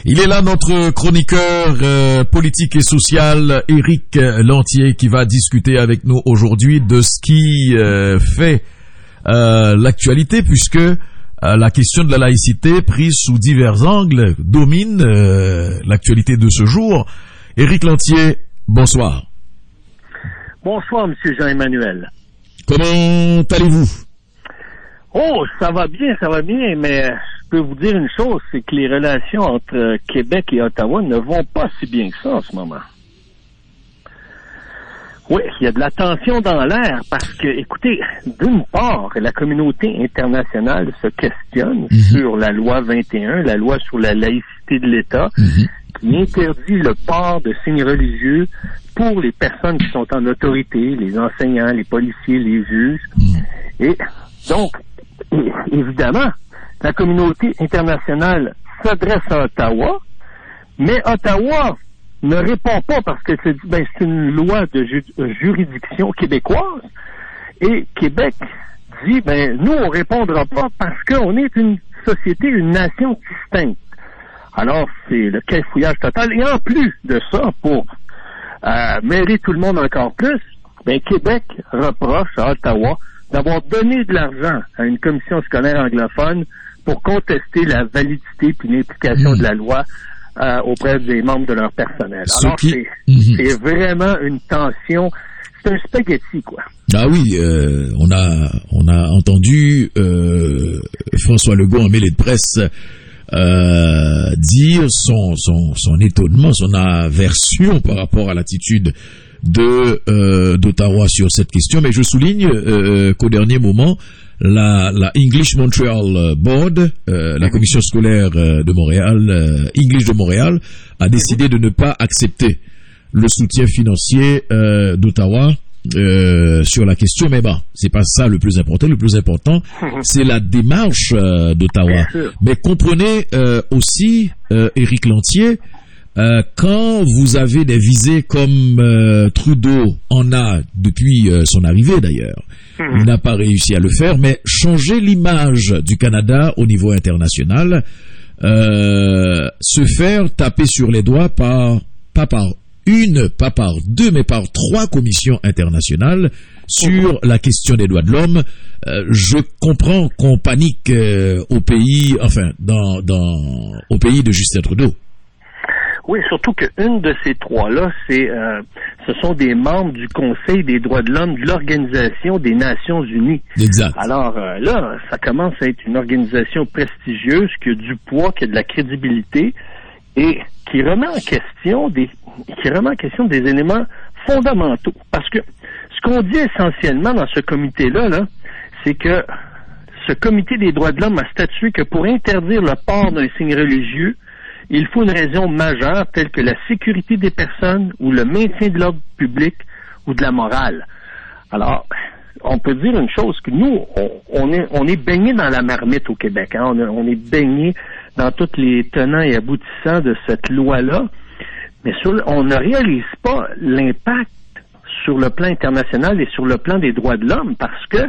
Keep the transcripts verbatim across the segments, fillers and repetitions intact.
Il est là, notre chroniqueur euh, politique et social, Éric Lantier, qui va discuter avec nous aujourd'hui de ce qui euh, fait euh, l'actualité, puisque euh, la question de la laïcité, prise sous divers angles, domine euh, l'actualité de ce jour. Éric Lantier, bonsoir. Bonsoir, Monsieur Jean-Emmanuel. Comment allez-vous? Oh, ça va bien, ça va bien, mais je peux vous dire une chose, c'est que les relations entre Québec et Ottawa ne vont pas si bien que ça en ce moment. Oui, il y a de la tension dans l'air parce que, écoutez, d'une part, la communauté internationale se questionne mm-hmm. sur la loi vingt et un, la loi sur la laïcité de l'État, mm-hmm. qui interdit le port de signes religieux pour les personnes qui sont en autorité, les enseignants, les policiers, les juges. Mm-hmm. Et donc, évidemment, la communauté internationale s'adresse à Ottawa, mais Ottawa ne répond pas parce que c'est, ben, c'est une loi de ju- juridiction québécoise et Québec dit ben nous on répondra pas parce qu'on est une société, une nation distincte. Alors c'est le cafouillage total et en plus de ça, pour euh, mêler tout le monde encore plus, ben Québec reproche à Ottawa d'avoir donné de l'argent à une commission scolaire anglophone pour contester la validité puis l'implication mmh. de la loi euh, auprès des membres de leur personnel. Ce Alors, qui... c'est, mmh. c'est vraiment une tension. C'est un spaghetti, quoi. Ah oui, euh, on a on a entendu euh, François Legault en mêlée de presse euh, dire son, son, son étonnement, son aversion par rapport à l'attitude de euh, d'Ottawa sur cette question, mais je souligne euh, qu'au dernier moment, la, la English Montreal Board, euh, la commission scolaire de Montréal, euh, English de Montréal, a décidé de ne pas accepter le soutien financier euh, d'Ottawa euh, sur la question. Mais bon, c'est pas ça le plus important. Le plus important, c'est la démarche euh, d'Ottawa. Mais comprenez euh, aussi, euh, Éric Lantier, Euh, quand vous avez des visées comme euh, Trudeau en a depuis euh, son arrivée d'ailleurs, mmh. il n'a pas réussi à le faire, mais changer l'image du Canada au niveau international, euh, se faire taper sur les doigts par, pas par une, pas par deux, mais par trois commissions internationales sur mmh. la question des droits de l'homme, euh, je comprends qu'on panique euh, au pays, enfin, dans, dans, au pays de Justin Trudeau. Oui, surtout qu'une de ces trois-là, c'est, euh, ce sont des membres du Conseil des droits de l'homme de l'Organisation des Nations Unies. Exact. Alors euh, là, ça commence à être une organisation prestigieuse qui a du poids, qui a de la crédibilité et qui remet en question des, qui remet en question des éléments fondamentaux. Parce que ce qu'on dit essentiellement dans ce comité-là, là, c'est que ce comité des droits de l'homme a statué que pour interdire le port d'un signe religieux, il faut une raison majeure telle que la sécurité des personnes ou le maintien de l'ordre public ou de la morale. Alors, on peut dire une chose, que nous, on, on est, on est baigné dans la marmite au Québec. Hein? On, a, on est baigné dans tous les tenants et aboutissants de cette loi-là, mais sur, on ne réalise pas l'impact sur le plan international et sur le plan des droits de l'homme parce que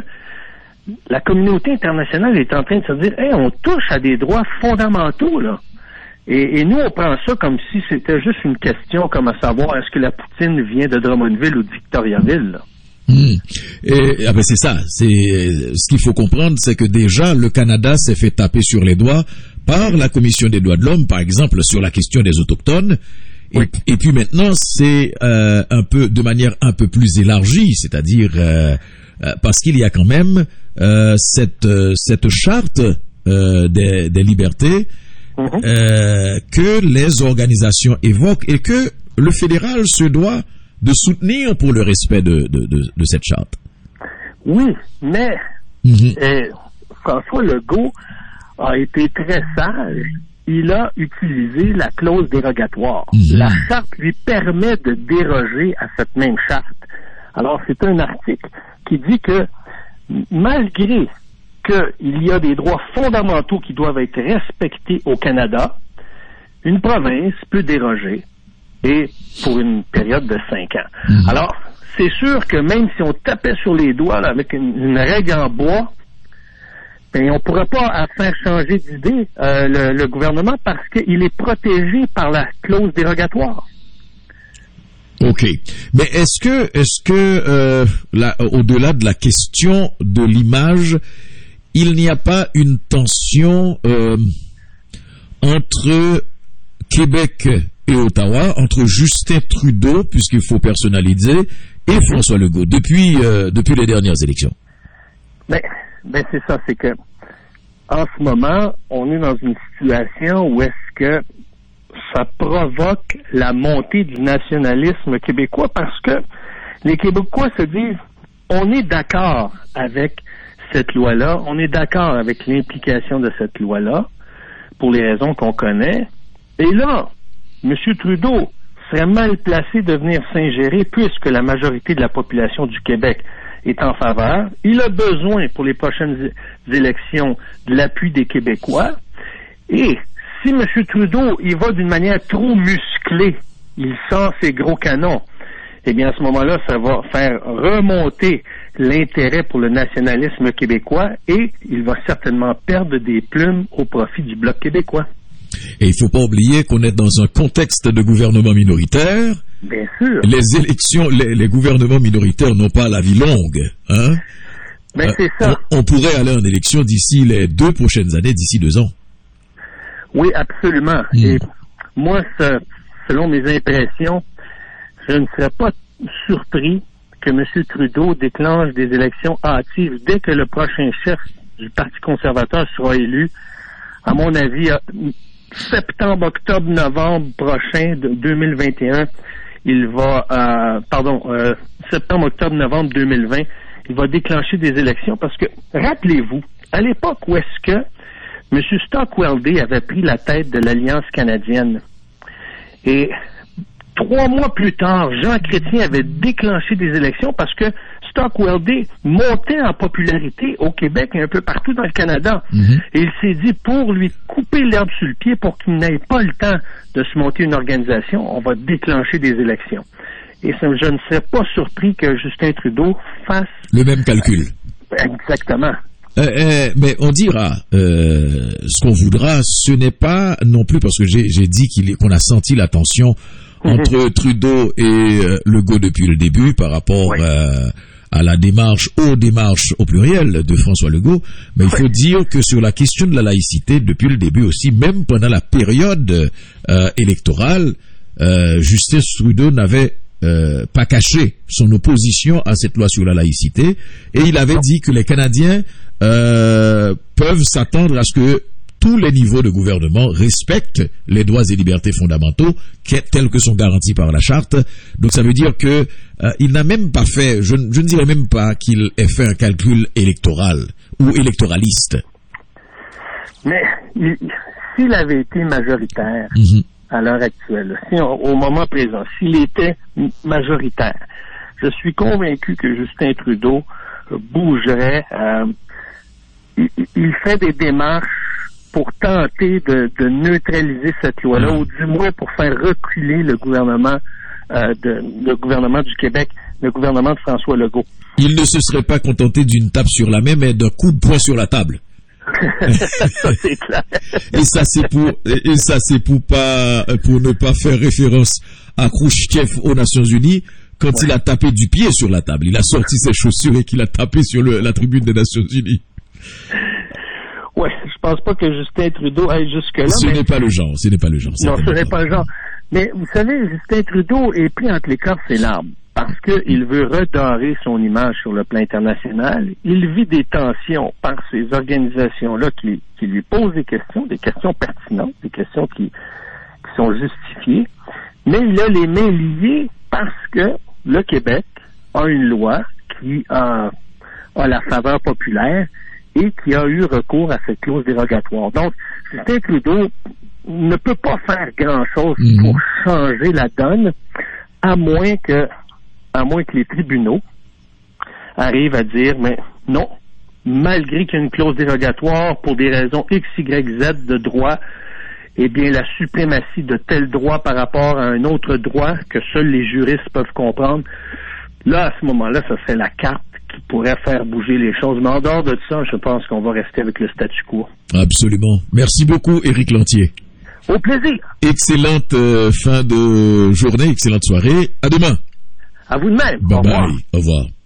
la communauté internationale est en train de se dire « Hey, on touche à des droits fondamentaux, là. » Et, et nous, on prend ça comme si c'était juste une question comme à savoir est-ce que la poutine vient de Drummondville ou de Victoriaville, là. Mmh. Et ah ben c'est ça. C'est ce qu'il faut comprendre, c'est que déjà le Canada s'est fait taper sur les doigts par la Commission des droits de l'homme, par exemple sur la question des autochtones. Et, oui. et puis maintenant, c'est euh, un peu de manière un peu plus élargie, c'est-à-dire euh, euh, parce qu'il y a quand même euh, cette euh, cette charte euh, des, des libertés. Mm-hmm. Euh, que les organisations évoquent et que le fédéral se doit de soutenir pour le respect de, de, de, de cette charte. Oui, mais mm-hmm. euh, François Legault a été très sage. Il a utilisé la clause dérogatoire. Mm-hmm. La charte lui permet de déroger à cette même charte. Alors, c'est un article qui dit que malgré qu'il y a des droits fondamentaux qui doivent être respectés au Canada, une province peut déroger, et pour une période de cinq ans. Mmh. Alors, c'est sûr que même si on tapait sur les doigts là, avec une, une règle en bois, ben, on ne pourra pas faire changer d'idée euh, le, le gouvernement parce qu'il est protégé par la clause dérogatoire. OK. Mais est-ce que, est-ce que, euh, là, au-delà de la question de l'image, il n'y a pas une tension euh, entre Québec et Ottawa, entre Justin Trudeau, puisqu'il faut personnaliser, et François Legault, depuis, euh, depuis les dernières élections? Ben, ben c'est ça, c'est que en ce moment, on est dans une situation où est-ce que ça provoque la montée du nationalisme québécois parce que les Québécois se disent on est d'accord avec cette loi-là, on est d'accord avec l'implication de cette loi-là pour les raisons qu'on connaît. Et là, M. Trudeau serait mal placé de venir s'ingérer puisque la majorité de la population du Québec est en faveur. Il a besoin pour les prochaines élections de l'appui des Québécois. Et si M. Trudeau, il va d'une manière trop musclée, il sort ses gros canons, eh bien, à ce moment-là, ça va faire remonter l'intérêt pour le nationalisme québécois et il va certainement perdre des plumes au profit du Bloc québécois. Et il ne faut pas oublier qu'on est dans un contexte de gouvernement minoritaire. Bien sûr. Les élections, les, les gouvernements minoritaires n'ont pas la vie longue, hein? Ben, c'est ça. On, on pourrait aller en élection d'ici les deux prochaines années, d'ici deux ans. Oui, absolument. Mmh. Et moi, ce, selon mes impressions, je ne serais pas surpris que M. Trudeau déclenche des élections hâtives dès que le prochain chef du Parti conservateur sera élu. À mon avis, septembre, octobre, novembre prochain de deux mille vingt et un, il va, euh, pardon, euh, septembre, octobre, novembre deux mille vingt, il va déclencher des élections parce que, rappelez-vous, à l'époque où est-ce que M. Stockwell Day avait pris la tête de l'Alliance canadienne. Et trois mois plus tard, Jean Chrétien avait déclenché des élections parce que Stockwell Day montait en popularité au Québec et un peu partout dans le Canada. Mm-hmm. Et il s'est dit, pour lui couper l'herbe sur le pied, pour qu'il n'ait pas le temps de se monter une organisation, on va déclencher des élections. Et ça, je ne serais pas surpris que Justin Trudeau fasse... le même calcul. Exactement. Euh, euh, mais on dira, euh, ce qu'on voudra, ce n'est pas non plus parce que j'ai, j'ai dit qu'il est, qu'on a senti la tension entre mm-hmm. Trudeau et euh, Legault depuis le début par rapport oui. euh, à la démarche, aux démarches au pluriel de François Legault. Mais il faut oui. dire que sur la question de la laïcité, depuis le début aussi, même pendant la période euh, électorale, euh, Justin Trudeau n'avait Euh, pas caché son opposition à cette loi sur la laïcité et il avait dit que les Canadiens euh, peuvent s'attendre à ce que tous les niveaux de gouvernement respectent les droits et libertés fondamentaux tels que sont garantis par la charte. Donc ça veut dire que euh, il n'a même pas fait, je, je ne dirais même pas qu'il ait fait un calcul électoral ou électoraliste. Mais il, s'il avait été majoritaire, mm-hmm. à l'heure actuelle, si on, au moment présent, s'il était majoritaire, je suis convaincu que Justin Trudeau bougerait. Euh, il, il fait des démarches pour tenter de, de neutraliser cette loi-là, ou du moins pour faire reculer le gouvernement, euh, de, le gouvernement du Québec, le gouvernement de François Legault. Il ne se serait pas contenté d'une tape sur la main, mais d'un coup de poing sur la table. Ça, c'est clair. Et ça c'est pour et ça c'est pour pas pour ne pas faire référence à Khrouchtchev aux Nations Unies quand ouais. il a tapé du pied sur la table. Il a sorti ses chaussures et qu'il a tapé sur le, la tribune des Nations Unies. Ouais, je pense pas que Justin Trudeau aille jusque là. Ce mais... n'est pas le genre. Ce n'est pas le genre. Non, ce n'est pas le genre. Mais vous savez, Justin Trudeau est pris entre l'écorce et l'arbre. Parce qu'il veut redorer son image sur le plan international. Il vit des tensions par ces organisations-là qui, qui lui posent des questions, des questions pertinentes, des questions qui, qui sont justifiées. Mais il a les mains liées parce que le Québec a une loi qui a, a la faveur populaire et qui a eu recours à cette clause dérogatoire. Donc, Justin Trudeau ne peut pas faire grand-chose mmh. pour changer la donne, à moins que à moins que les tribunaux arrivent à dire, mais non, malgré qu'il y a une clause dérogatoire pour des raisons X, Y, Z de droit, eh bien, la suprématie de tel droit par rapport à un autre droit que seuls les juristes peuvent comprendre, là, à ce moment-là, ça serait la carte qui pourrait faire bouger les choses. Mais en dehors de ça, je pense qu'on va rester avec le statu quo. Absolument. Merci beaucoup, Éric Lantier. Au plaisir. Excellente euh, fin de journée, excellente soirée. À demain. À vous de même. Bye Au revoir. bye. Au revoir.